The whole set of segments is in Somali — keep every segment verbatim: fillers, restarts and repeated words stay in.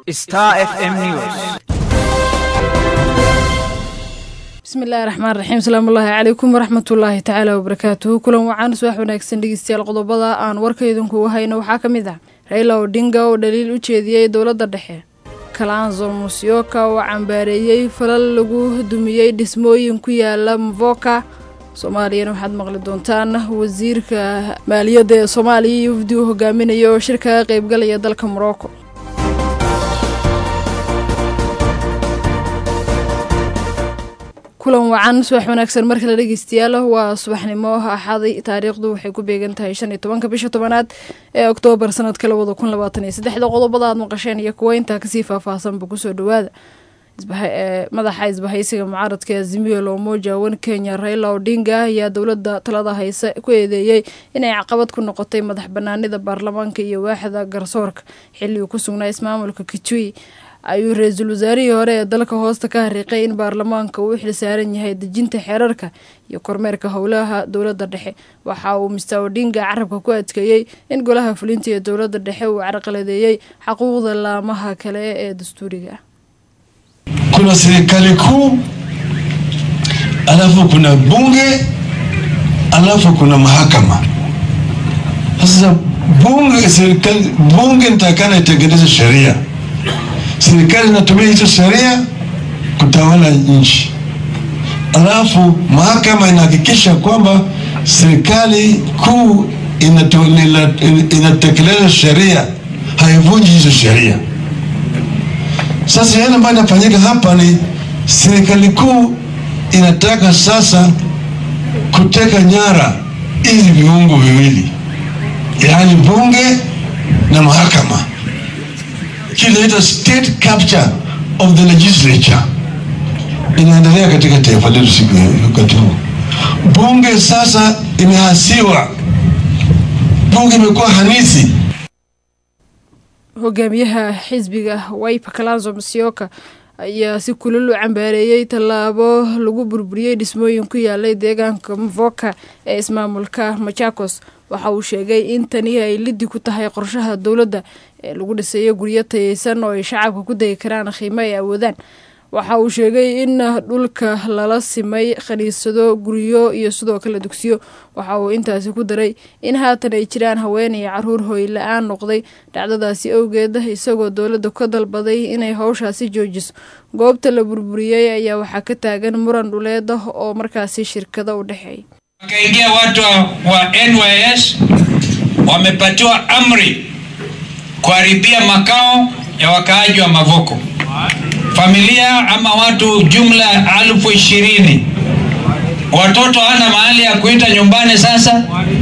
Star F M News. بسم الله الرحمن الرحيم. السلام الله عليكم ورحمة الله تعالى وبركاته. كلهم وعن سواح ونكسن دقيستيال قضبضة آن وركيدنكو وهاينا وحا كميدا ريلا ودينغا ودليل وجيديي دولة الدحي كالانزو موسيوكا وعنباريي فلال لغو هدوميي دسموين كويالا مفوكا Soomaaliya waxaad maqli doontaan wasiirka maaliyadda ee Soomaaliya wafdi uu hogaaminayo shirka qaybgalaya dalka Morocco. kulan wacan subax wanaagsan marka la dhageystiyaalo waa subaxnimo axaday taariikhdu waxay ku beegan tahay shan iyo tobanka bisha tobanaad ee Oktoobar sanadka laba kun labaatan iyo saddex qodobada aad maqasheen iyo kuwa inta ka sii faahfaahsan ku soo dhawaada madaxa isbahaysiga mucaaradka Azimio la Umoja wan Kenya Raila Odinga ayaa dawladda talada haysa ku eedeeyay inay caqabad ku noqotay madax banaanida baarlamaanka iyo waaxda garsoorka xilli uu ku sugnaa ismaamulka Kitui ayuu ra'iisul wasaarihii hore ee dalka hoosta ka hariiqay in baarlamaanka uu xil saaran yahay dejinta xeerarka iyo kormeerka howlaha dawladda dhexe waxa uu mister Odinga carabka ku adkeeyay in golaha fulinta ee dawladda dhexe uu carqaladeeyay xuquuqda laamaha kale ee dastuuriga. Kuna serikali kuu, alafu kuna bunge, alafu kuna mahakama. Sasa bunge serikali bunge nitakana itengeneze sheria. Serikali inatumia hizo sheria kutawala nchi. Alafu mahakama inahakikisha kwamba serikali kuu inatekeleza sheria, haivunji hizo sheria. Sasa yale ambayo yanafanyika hapa ni serikali kuu inataka sasa kuteka nyara hizi viungo viwili, yaani bunge na mahakama. Kile ita state capture of the legislature inaendelea katika taifa letu siku wakati huu. Bunge sasa imehasiwa, bunge imekuwa hanisi. hogaamiyaha xisbiga Wiper Kalonzo Musyoka ayaa si kulul u cambaareeyay talaabo lagu burburiyay dhismooyin ku yaalay deegaanka Mvoka ee ismaamulka Machakos. waxa uu sheegay in tani ay liddi ku tahay qorshaha dawladda ee lagu dhisayo guryo tayeysan oo ay shacabka ku degi karaan qiimo ay awoodaan. waxa uu sheegay in dhulka lala simay khaniisado guryo iyo sidoo kale dugsiyo. waxa uu intaasi ku daray in haatan ay jiraan haween iyo caruur hooy la'aan noqday dhacdadaasi awgeed isagoo dawladda ka dalbaday inay hawshaasi joojiso. goobta la burburiyay ayaa waxa ka taagan muran dhuleed oo markaasi shirkado u dhaxeeyay. Wakaingia watu wa N Y S wamepatiwa amri kuharibia makao ya wakaaji wa Mavoko. Familia ama watu jumla alfu ishirini. Watoto hana mahali ya kuita nyumbani sasa.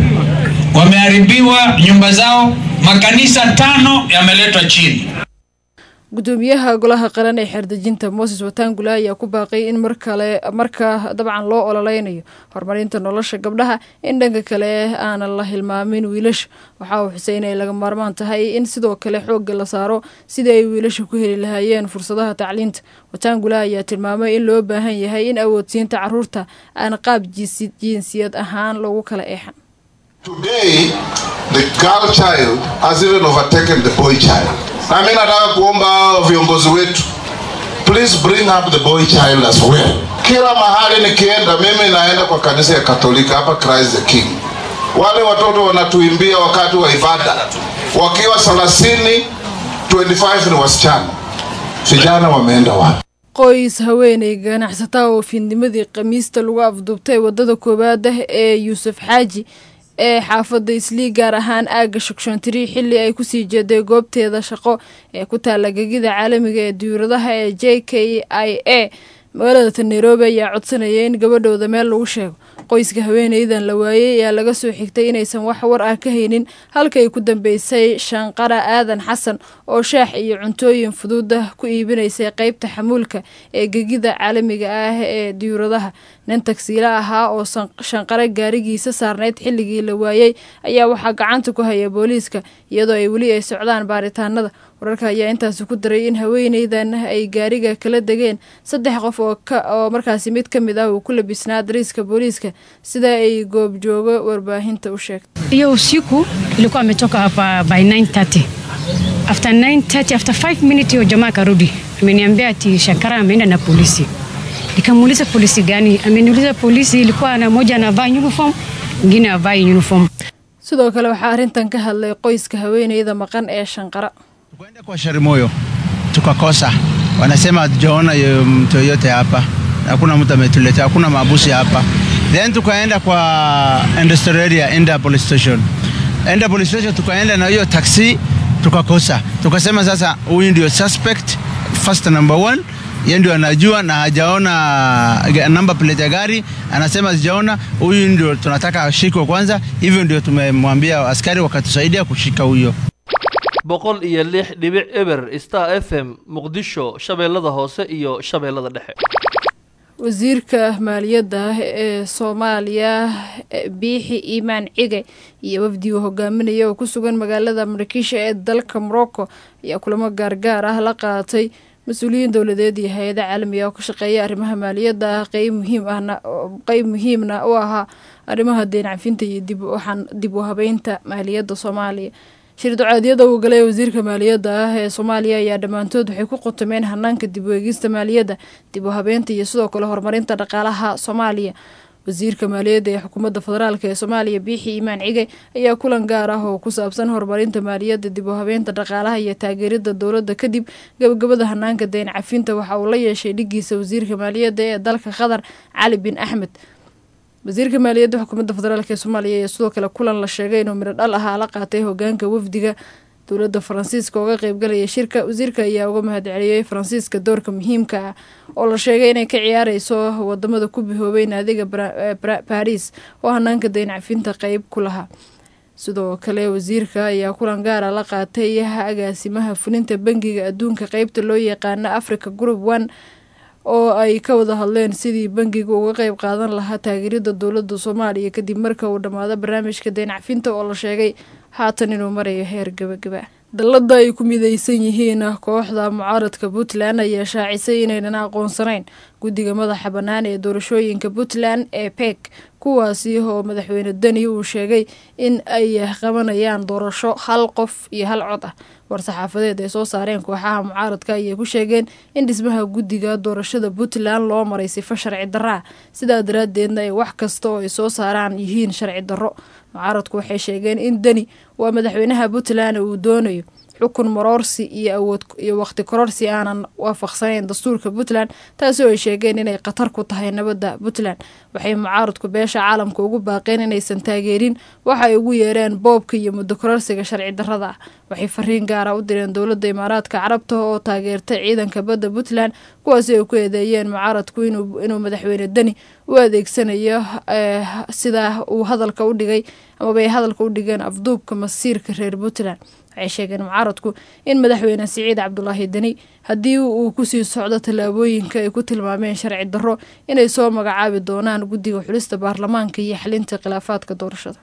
Wameharibiwa nyumba zao. Makanisa tano yameletwa chini. gudoomiyaha golaha qaran ee xerdejinta Moses Wetangula ayaa ku baaqay in markale marka dabcan loo ololeynayo horumarinta nolosha gabdhaha in dhanka kale aan la hilmaamin wiilasha. waxa uu xuseen ay laga maarmaan tahay in sidoo kale xoog la saaro sidii ay wiilasha ku heli lahaayeen fursadaha tacliinta. Wetangula ayaa tilmaamay in loo baahan yahay in awoodsiinta caruurta aan qaab jinsiyad ahaan lagu kala eexan. Today, the girl child has even overtaken the boy child. Na mimi nataka kuomba viongozi wetu, please bring up the boy child as well. Kila mahali nikienda, mimi naenda kwa kanisa ya Katolika hapa Christ the King. Wale watoto wanatuimbia wakati wa ibada. Wakiwa thelathini, twenty-five ni wasichana. Vijana wameenda wapi? qoys haweeney ganacsataa oo fiidnimadii Khamiista lagu afduubtay wadada koobaad ee Yusuf Xaaji ee xaafadda Islii gaar ahaan aaga Shukshantiri xilli ay ku sii jeeday goobteeda shaqo ee ku taala gegida caalamiga ee diyaaradaha ee J K I A magaalada Nairobi ayaa codsanayay in gabadhooda meel lagu sheego. qoyska haweeneydan la waayay ayaa laga soo xigtay inaysan wax war ah ka haynin halka ay ku dambeysay Shanqara Aadan Xasan oo shaax iyo cuntooyin fudud ku iibinaysay qaybta xamuulka ee gegida caalamiga ah ee diyaaradaha. nin taksiila ahaa oo Shanqara gaarigiisa saarneed xilligii la waayay ayaa waxa gacanta ku haya booliiska iyadoo ay wali ay socdaan baaritaanada. wararka ayaa intaas ku daray in haweeneydan ay gaariga kala dageen saddex qof oo oo markaasi mid kamid ah uu ku labisnaa dariiska booliiska sida ay goob jooga warbaahinta u sheegtay. Hiyo usiku ilikuwa ametoka hapa by nine thirty. After nine thirty, after five minutes hiyo jamaa karudi. Ameniambia ati Shakara ameenda na polisi. Nikamuuliza polisi gani? Ameniuliza polisi ilikuwa na moja anavaa uniform, mwingine avaa uniform. Sidoo kale waxa arintan ka hadlay qoyska haweeneyda maqan ee Shanqara. Tukaenda kwa Sharimoyo tukakosa. Wanasema hatujaona mtu yote hapa. Hakuna mtu ametuletea, hakuna mabusi hapa. Then tukaenda kwa Industrial Area Enda Police Station. Enda Police Station tukaenda na hiyo taxi tukakosa. Tukasema sasa huyu ndio suspect first number one. Yeye ndio anajua na hajaona number plate ya gari, anasema hajaona, huyu ndio tunataka ashikwe kwanza. Hivyo ndio tumemwambia askari wakatusaidia kushika huyo. boqol iyo lix dhibic eber Star F M Muqdisho shabeellada hoose iyo shabeellada dhexe. wasiirka maaliyadda ee Soomaaliya Biixi Iimaan Cige iyo wafdi uu hogaaminaya oo ku sugan magaalada Marrakesh ee dalka Morocco ayaa kulamo gaargaar ah la qaatay مسؤولين دولديد iyo hay'adaha caalamiga oo ka shaqeeya arrimaha maaliyadda qayb muhiim ahna qayb muhiimna oo aha arrimaha deyn cafinta iyo dib u waxan dib u habeynta maaliyadda Soomaaliya. shir ducaadiyada uu galay wasiirka maaliyadda ee Soomaaliya ayaa dhamaantood waxay ku qotomeen hanaanka dib u eegista maaliyadda, dib u habeynta iyo sidoo kale horumarinta dhaqaalaha Soomaaliya. wasiirka maaliyadda ee xukuumadda federaalka ee Soomaaliya Biixi Iimaan Cige ayaa kulan gaar ah oo ku saabsan horumarinta maaliyadda, dib u habeynta dhaqaalaha iyo taageerida dowladda kadib gabagabada hanaanka deyn cafinta waxa uu la yeeshay dhigiisa wasiirka maaliyadda ee dalka Qatar Cali bin Ahmed. wasiirka maaliyadda xukuumadda federaalka ee Soomaaliya ayaa sidoo kale kulan la sheegay inuu midho dhal ah la qaatay hoggaanka wafdiga dowladda Faransiiska oo ka qayb galaya shirka. wasiirka ayaa uga mahadceliyay Faransiiska doorka muhiimka ah oo la sheegay inay ka ciyaareyso wadamada ku bihoobay naadiga Paris oo hanaanka deyn cafinta qayb ku lahaa. sidoo kale wasiirka ayaa kulan gaar ah la qaatay agaasimaha fulinta bangiga adduunka qaybta loo yaqaan Africa Group one oo ay ka wada hadleen sidii bangigu uga qayb qaadan lahaa taageerida dowladda Soomaaliya kadib markii uu dhamaado barnaamijka deyn cafinta oo la sheegay haatan inuu marayo heer gabagaba. dalada ay ku midaysan yihiin kooxda mucaaradka Puntland ayaa shaacisay inaynan aqoonsanayn guddiga madaxa bannaan ee doorashooyinka Puntland ee P E C kuwaasi oo madaxweyne Dani uu sheegay in ay qabanayaan doorasho hal qof iyo hal cod ah. war-saxaafadeed ay soo saareen kooxaha mucaaradka ayay ku sheegeen in dhismaha guddiga doorashada Puntland loo maray sifo sharci darro ah, sidaa daraadeedna ay wax kasta oo ay soo saaraan yihiin sharci darro. mucaaradku waxay sheegeen in Dani waa madaxweynaha Puntland uu doonayo xukun maroorsi iyo awood iyo waqti kororsi aanan waafaqsanayn dastuurka Puntland, taasoo ay sheegeen inay qatar ku tahay nabadda Puntland. waxay mucaaradku beesha caalamka ugu baaqeen inaysan taageerin waxa ay ugu yeereen boobka iyo muddo kororsiga sharci darrada ah. waxay fariin gaar ah u direen dowladda Imaaraadka Carabta oo taageertay ciidanka badda Puntland kuwaas oo ku eedeeyeen mucaaradku inuu inuu madaxweyne Dani u adeegsanayo sida uu hadalka u dhigay ama bay hadalka u dhigeen afduubka masiirka reer Puntland. waxay sheegeen mucaaradku in madaxweyne Siciid Cabdullaahi Dani haddii uu ku sii socdo tallaabooyinka ay ku tilmaameen sharci darro inay soo magacaabi doonaan guddiga xulista baarlamaanka iyo xalinta khilaafaadka doorashada.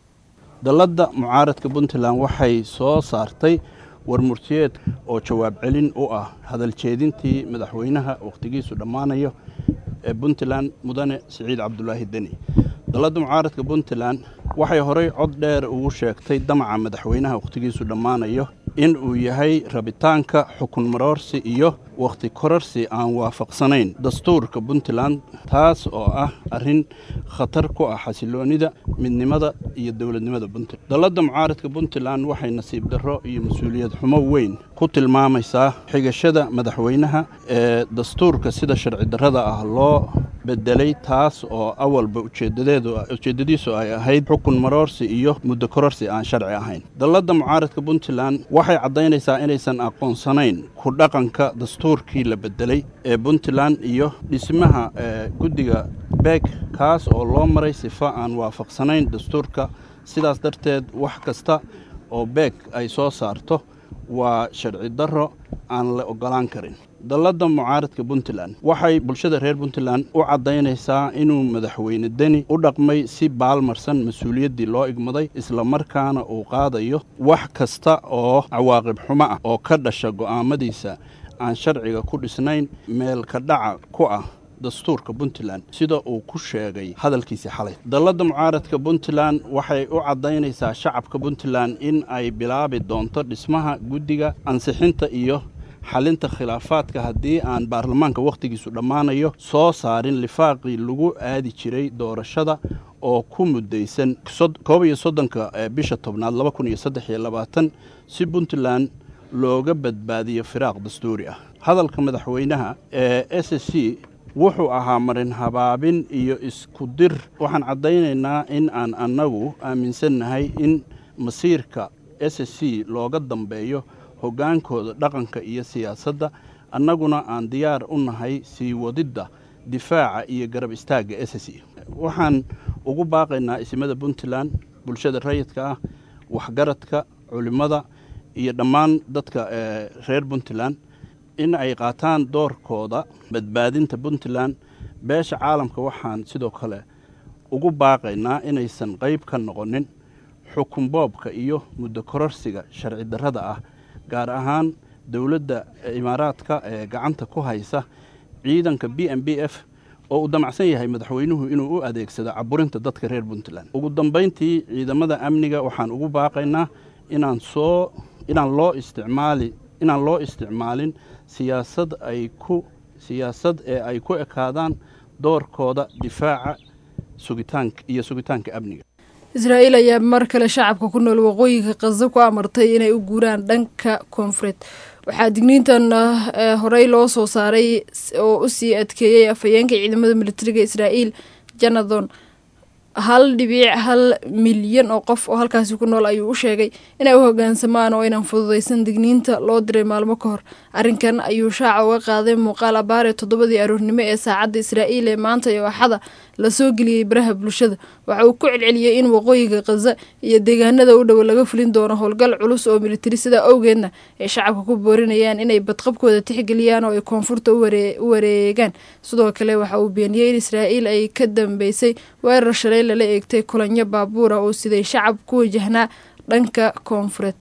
dalada mucaaradka Puntland waxay soo saartay warmurtiyeed oo jawaab celin u ah hadal jeedintii madaxweynaha waqtigiisu dhamaanayo ee Puntland mudane Siciid Cabdullaahi Dani. dalada mucaaradka Puntland waxay horay cod dheer ugu sheegtay damaca madaxweynaha waqtigiisu dhamaanayo in uu yahay rabitaanka xukun maroorsi iyo waqti kororsi aan waafaqsanayn dastuurka Puntland, taas oo ah arrin khatar ku ah xasiloonida midnimada iyo dawladnimada Puntland. dalada mucaaradka Puntland waxay nasiib darro iyo mas'uuliyad xumo weyn ku tilmaamaysaa xigashada madaxweynaha ee dastuurka sida sharci darrada ah loo bedelay, taas oo awalba ujeedadeedu ujeedadiisu ay ahayd xukun maroorsi iyo muddo kororsi aan sharci ahayn. dalada mucaaradka Puntland waxay cadeynaysaa inaysan aqoonsanayn ku dhaqanka dastuurkii la bedelay ee Puntland iyo dhismaha guddiga P E C kaas oo loo maray sifo aan waafaqsanayn dastuurka. sidaas darteed wax kasta oo P E C ay soo saarto waa sharci darro aan la ogolaan karin. dalada mucaaradka Puntland waxay bulshada reer Puntland u cadeynaysaa inuu madaxweyne Dani u dhaqmay si baalmarsan mas'uuliyaddii loo igmaday, isla markaana uu qaadayo wax kasta oo cawaaqib xumo ah oo ka dhasha go'aamadiisa aan sharciga ku dhisnayn, meel ka dhaca ku ah dastuurka Puntland sida uu ku sheegay hadalkiisa xalay. Dallada mucaaradka Puntland waxay u cadaynaysaa shacabka Puntland in ay bilaabi doonto dhismaha guddiga ansixinta iyo xalinta khilaafaadka haddii aan baarlamaanka waqtigiisu dhammaanayo soo saarin lifaaqii lagu aadi jiray doorashada oo ku mudaysan koob iyo soddonka bisha tobnaad laba kun iyo saddex iyo labaatan si Puntland looga badbaadiyo firaaq dastuuri ah. Hadalka madaxweynaha ee S S C wuxuu ahaa marin habaabin iyo isku dir. Waxaan cadaynaynaa in aan annagu aaminsannahay in masiirka S S C looga dambeeyo hogaankooda dhaqanka iyo siyaasadda, annaguna aan diyaar u nahay sii wadidda difaaca iyo garab istaagga S S C. Waxaan ugu baaqaynaa isimada Puntland, bulshada rayidka ah, waxgaradka, culimada iyo dhammaan dadka reer Puntland in ay qaataan doorkooda badbaadinta Puntland. Beesha caalamka waxaan sidoo kale ugu baaqaynaa inaysan qayb ka noqonin xukun boobka iyo muddo kororsiga sharci darrada ah, gaar ahaan dowladda Imaaraadka ee gacanta ku haysa ciidanka B M B F oo uu damacsan yahay madaxweynuhu inuu u adeegsado caburinta dadka reer Puntland. Ugu dambeyntii, ciidamada amniga waxaan ugu baaqaynaa inaan soo inaan loo isticmaali inaan loo isticmaalin siyaasad ay ku siyaasad ee ay ku ekaadaan doorkooda difaaca sugitaanka iyo sugitaanka amniga. Israa'iil ayaa mar kale shacabka ku nool waqooyiga Gaza ku amartay inay u guuraan dhanka koonfureed. Waxaa digniintan horey loo soo saaray oo u sii adkeeyay afhayeenka ciidamada militariga Israa'iil Jonathan hal dhibic hal milyan oo qof oo halkaasi ku nool ayuu u sheegay inay u hoggaansamaan oo inaan fududaysan digniinta loo diray maalmo ka hor. Arrinkan ayuu shaaca uga qaaday muuqaal abaare toddobadii aroornimo ee saacadda Israa'iil ee maanta iyo Axada la soo geliyay baraha bulshada. Waxa uu ku celceliyay in waqooyiga Gaza iyo deegaanada u dhow laga fulin doono howlgal culus oo militari, sida awgeedna ay shacabka ku boorinayaan inay badqabkooda tixgeliyaan oo ay koonfurta u wareegaan. Sidoo kale waxa uu beeniyay in Israa'iil ay ka dambeysay weerar shalay lala eegtay kulanyo baabuura oo siday shacab ku wajahnaa dhanka koonfureed.